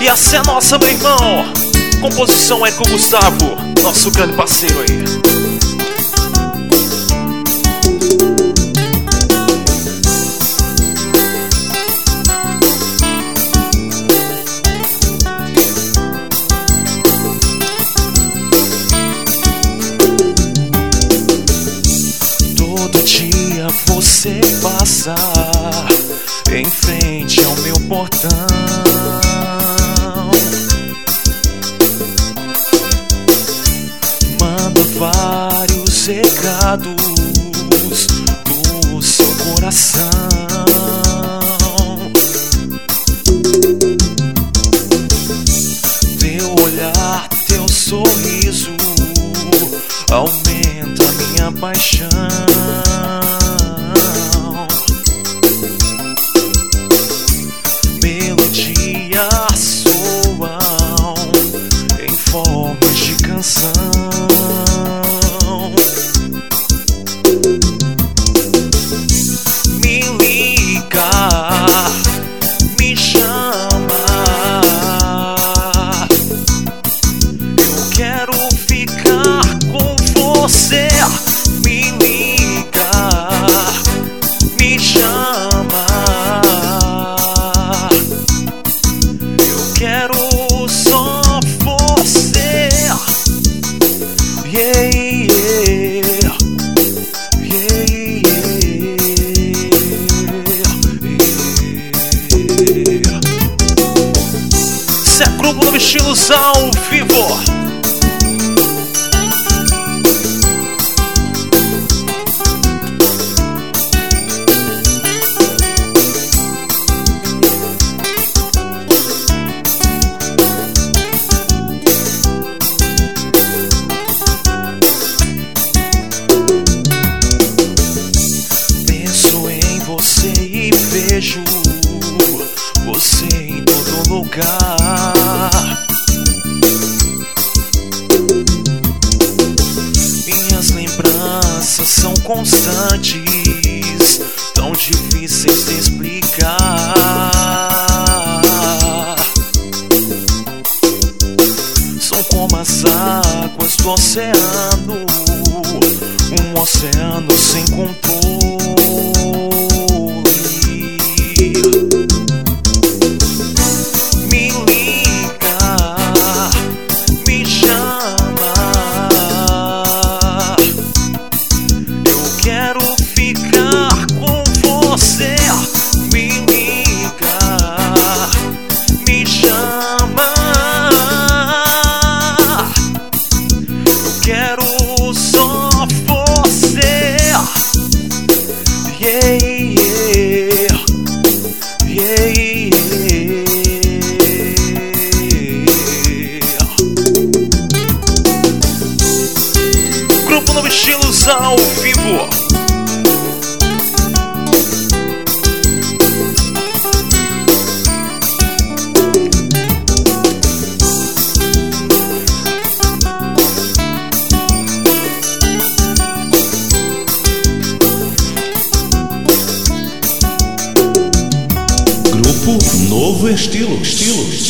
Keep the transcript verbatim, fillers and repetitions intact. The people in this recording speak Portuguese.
E essa é nossa, meu irmão. Composição Érico Gustavo, nosso grande parceiro aí. Todo dia você passa em frente ao meu portão, manda vários recados do seu coração. Teu olhar, teu sorriso aumenta minha paixão. Melodias soam em formas de canção. Me liga, me chama, eu quero ficar com você. Me liga, me chama, eu quero só você. Yeah, yeah, yeah, yeah. Isso é Grupo Novo Estilos ao vivo. Vejo você em todo lugar. Minhas lembranças são constantes, tão difíceis de explicar. São como as águas do oceano, um oceano sem controle. Me liga, me chama, eu quero ficar com você. Me liga, me chama, eu quero só você. Yeah, yeah, yeah, yeah. Grupo Novo Estilos ao vivo. Grupo Novo Estilo, estilo.